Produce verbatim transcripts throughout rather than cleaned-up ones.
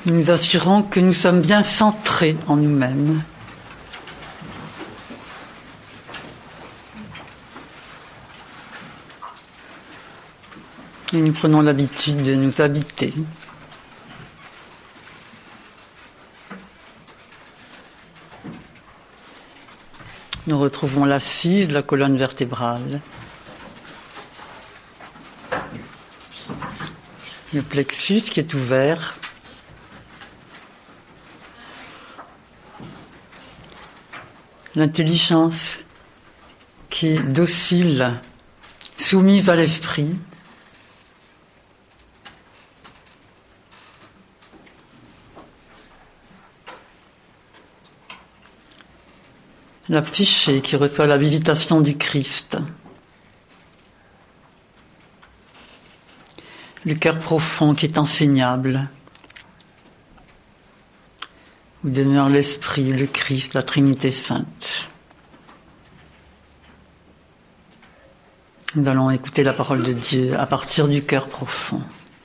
Nous nous assurons que nous sommes bien centrés en nous-mêmes. Et nous prenons l'habitude de nous habiter. Nous retrouvons l'assise de la colonne vertébrale. Le plexus qui est ouvert. L'intelligence qui est docile, soumise à l'esprit. La psyché qui reçoit la visitation du Christ. Le cœur profond qui est enseignable. Où demeure l'Esprit, le Christ, la Trinité Sainte. Nous allons écouter la parole de Dieu à partir du cœur profond.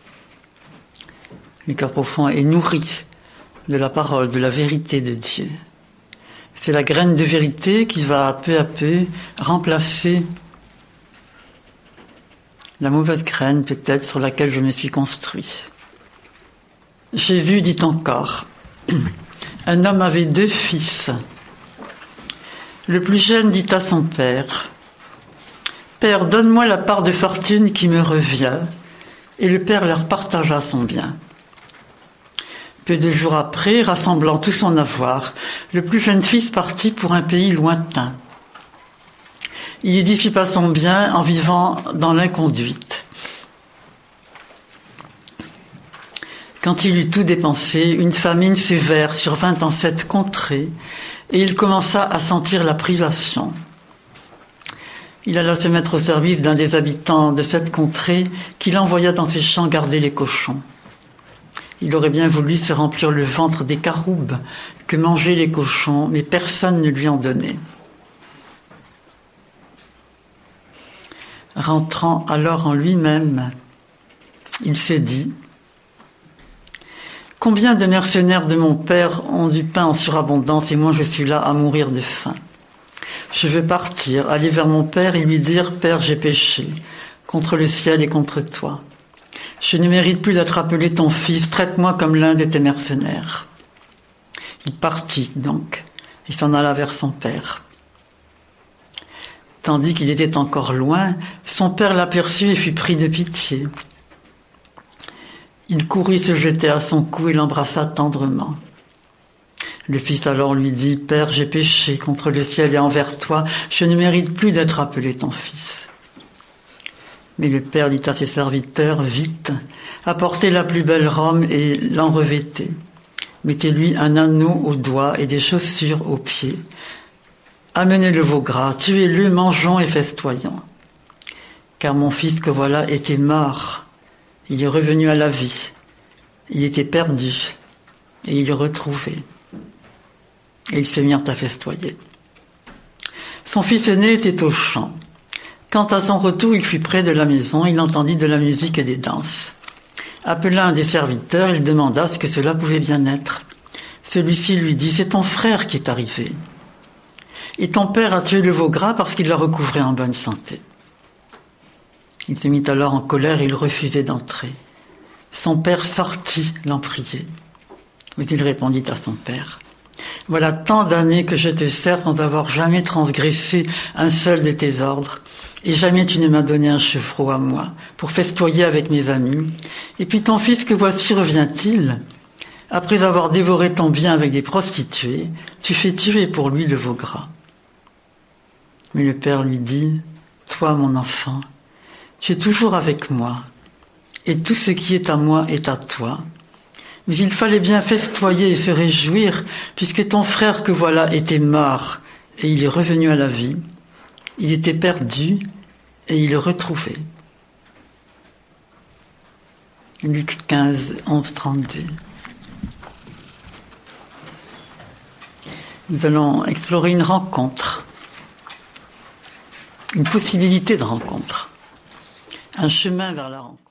Le cœur profond est nourri de la parole, de la vérité de Dieu. C'est la graine de vérité qui va peu à peu remplacer la mauvaise graine peut-être sur laquelle je me suis construit. Jésus dit encore, un homme avait deux fils. Le plus jeune dit à son père, « Père, donne-moi la part de fortune qui me revient. » Et le père leur partagea son bien. Peu de jours après, rassemblant tout son avoir, le plus jeune fils partit pour un pays lointain. Il y dissipa son bien en vivant dans l'inconduite. Quand il eut tout dépensé, une famine sévère survint en cette contrée, et il commença à sentir la privation. Il alla se mettre au service d'un des habitants de cette contrée, qu'il envoya dans ses champs garder les cochons. Il aurait bien voulu se remplir le ventre des caroubes que mangeaient les cochons, mais personne ne lui en donnait. Rentrant alors en lui-même, il s'est dit « Combien de mercenaires de mon père ont du pain en surabondance et moi je suis là à mourir de faim. Je veux partir, aller vers mon père et lui dire « Père, j'ai péché contre le ciel et contre toi. Je ne mérite plus d'être appelé ton fils, traite-moi comme l'un de tes mercenaires. » Il partit donc et s'en alla vers son père. Tandis qu'il était encore loin, son père l'aperçut et fut pris de pitié. Il courut se jeter à son cou et l'embrassa tendrement. Le fils alors lui dit, « Père, j'ai péché contre le ciel et envers toi, je ne mérite plus d'être appelé ton fils. » Mais le père dit à ses serviteurs, « Vite, apportez la plus belle robe et l'en revêtez. Mettez-lui un anneau au doigt et des chaussures aux pieds. Amenez le veau gras, tuez-le, mangeons et festoyons. Car mon fils que voilà était mort, il est revenu à la vie. Il était perdu et il est retrouvé. » Et ils se mirent à festoyer. Son fils aîné était au champ. Quand à son retour il fut près de la maison, il entendit de la musique et des danses. Appelant un des serviteurs, il demanda ce que cela pouvait bien être. Celui-ci lui dit, « C'est ton frère qui est arrivé. Et ton père a tué le veau gras parce qu'il l'a recouvré en bonne santé. » Il se mit alors en colère et il refusait d'entrer. Son père sortit l'en prier. Mais il répondit à son père, « Voilà tant d'années que je te sers sans avoir jamais transgressé un seul de tes ordres, et jamais tu ne m'as donné un chevreau à moi pour festoyer avec mes amis. Et puis ton fils que voici revient-il. Après avoir dévoré ton bien avec des prostituées, tu fais tuer pour lui le veau gras. » Mais le père lui dit, « Toi, mon enfant, tu es toujours avec moi, et tout ce qui est à moi est à toi. Mais il fallait bien festoyer et se réjouir, puisque ton frère que voilà était mort, et il est revenu à la vie. Il était perdu, et il est retrouvé. » Luc quinze, onze, trente-deux. Nous allons explorer une rencontre, une possibilité de rencontre, un chemin vers la rencontre.